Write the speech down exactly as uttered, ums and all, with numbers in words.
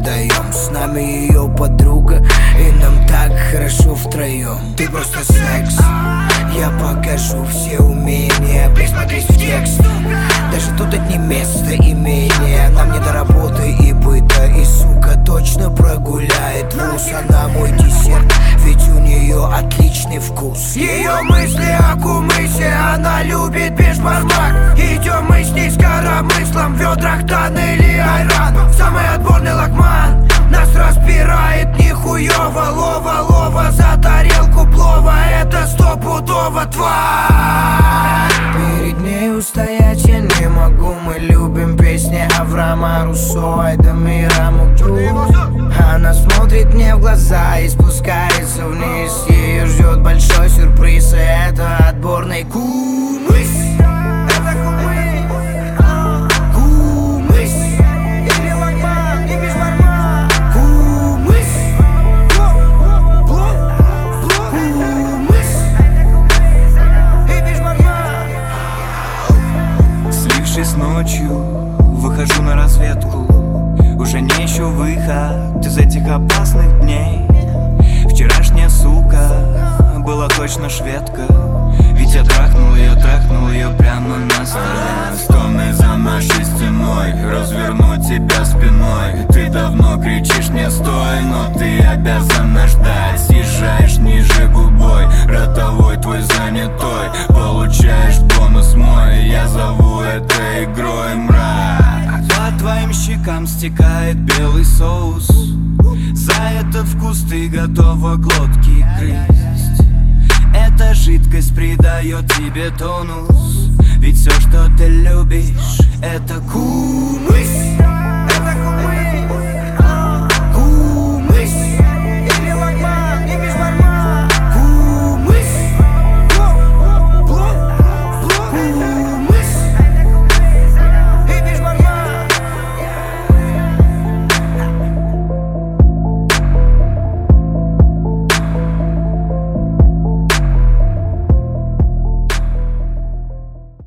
отдаем. С нами ее подруга, и нам так хорошо втроем. Ты просто секс, я покажу все умения. Присмотрись в текст, даже тут это не место имения. Нам не до работы и быта, и сука точно прогуляет вуз. Она мой десерт, ведь у нее отличный вкус. Ее мысли о кумысе, она любит бешбармак. Идем мы с ней с коромыслом, в ведрах тан или айран. Самый отборный лакман нас распирает нихуево. Лова, лова за тарелку плова, это стопудово тварь. Перед ней устоять я не могу. Мы любим песни Авраама Руссо, Айдамира Мугу. Она смотрит мне в глаза и спускается вниз. Ее ждет большой сюрприз, и это отборный кумыс. Это кумыс, кумыс. Или лакман, и бешбармак. Кумыс, кумыс. И бешбармак. Слившись ночью, выхожу на разведку. Уже не ищу выход из этих опасных дней. Вчерашняя сука была точно шведка, ведь я трахнул ее, трахнул ее прямо на столе. Стоны за нашей стеной, разверну тебя спиной. Ты давно кричишь мне стой, но ты обязана ждать. Съезжаешь ниже губой, ротовой твой занятой. Получаешь бонус мой, я зову это игрой мрак. По твоим щекам стекает белый соус. За этот вкус ты готова глотки грызть. Эта жидкость придает тебе тонус, ведь все, что ты любишь, это кумыс.